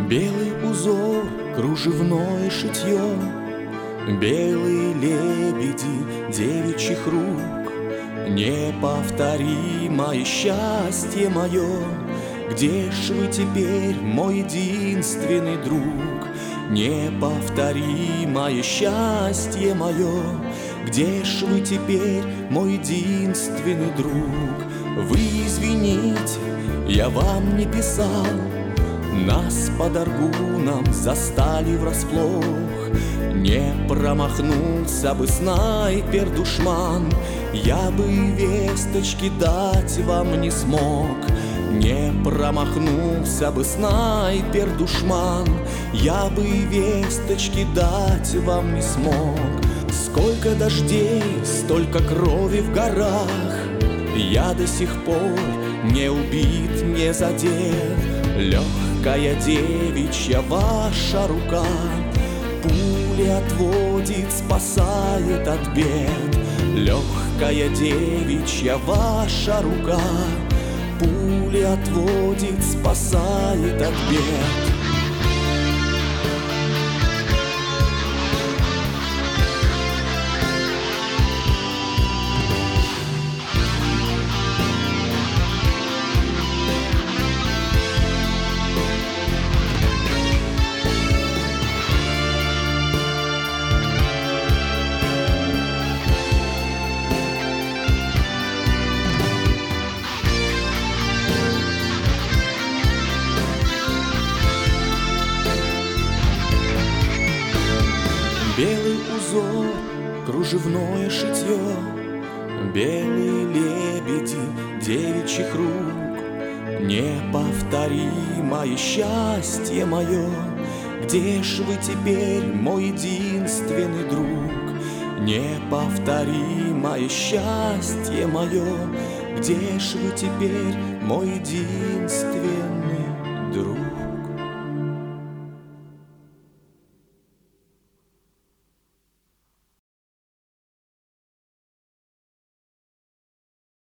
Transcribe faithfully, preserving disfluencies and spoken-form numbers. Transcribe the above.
Белый узор, кружевное шитье, белые лебеди девичьих рук. Неповторимое счастье мое, где ж вы теперь, мой единственный друг? Неповторимое счастье мое, где ж вы теперь, мой единственный друг? Вы извините, я вам не писал, нас под Аргуном застали врасплох. Не промахнулся бы снайпер-душман, я бы и весточки дать вам не смог. Не промахнулся бы снайпер-душман, я бы и весточки дать вам не смог. Сколько дождей, столько крови в горах, я до сих пор не убит, не задет. Легкая девичья ваша рука пули отводит, спасает от бед. Легкая девичья ваша рука пули отводит, спасает от бед. Белый узор, кружевное шитье, белые лебеди девичьих рук. Неповторимое счастье мое, где ж вы теперь, мой единственный друг? Неповторимое счастье мое, где ж вы теперь, мой единственный